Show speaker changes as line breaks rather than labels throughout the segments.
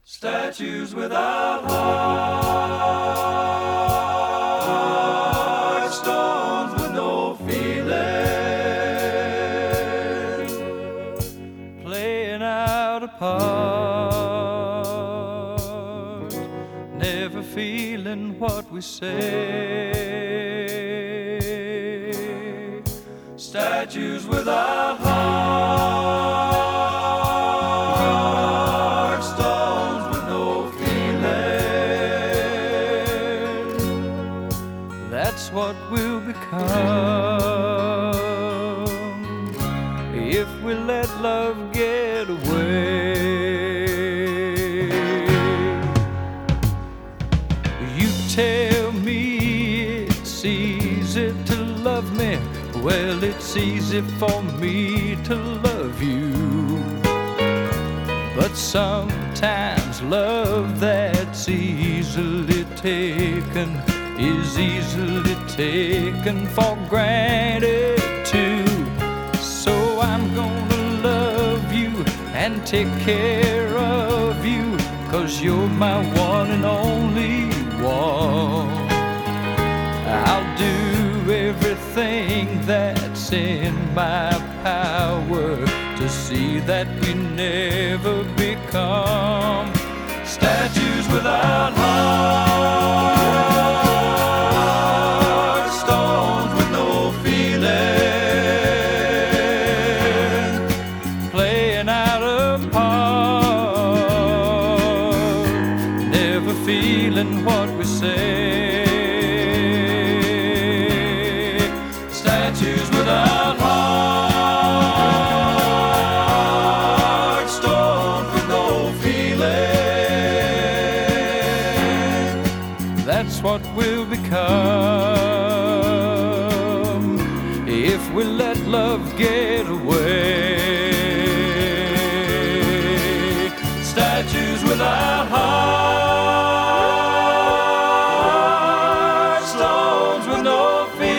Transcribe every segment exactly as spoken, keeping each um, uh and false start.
Statues without hearts, stones with no feeling, playing out a part, never feeling what we say. Statues without hearts, stones with no feeling. That's what we'll become if we let love get away. You tell me it's easy to love me. Well, it's easy for me to love you, but sometimes love that's easily taken is easily taken for granted too. So I'm gonna love you and take care of you, 'cause you're my one and only one. I'll do everything that's in my power to see that we never become statues without hearts, stones with no feeling, playing out a part, never feeling what we say. Statues without hearts, stones with no feeling. That's what we'll become if we let love get away. Statues without hearts, stones with no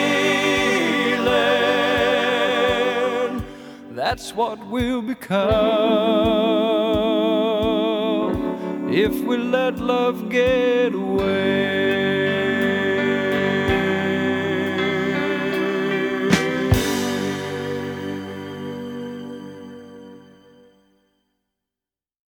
feeling. That's what we'll become if we let love get away.